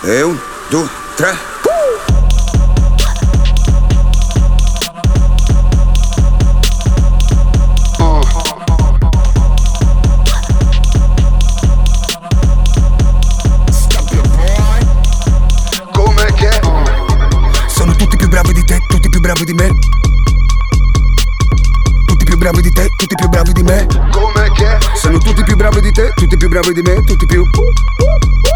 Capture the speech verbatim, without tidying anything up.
E un, due, tre. Come che? Sono tutti più bravi di te, tutti più bravi di me. Tutti più bravi di te, tutti più bravi di me. Come che? Sono tutti più bravi di te, tutti più bravi di me, tutti più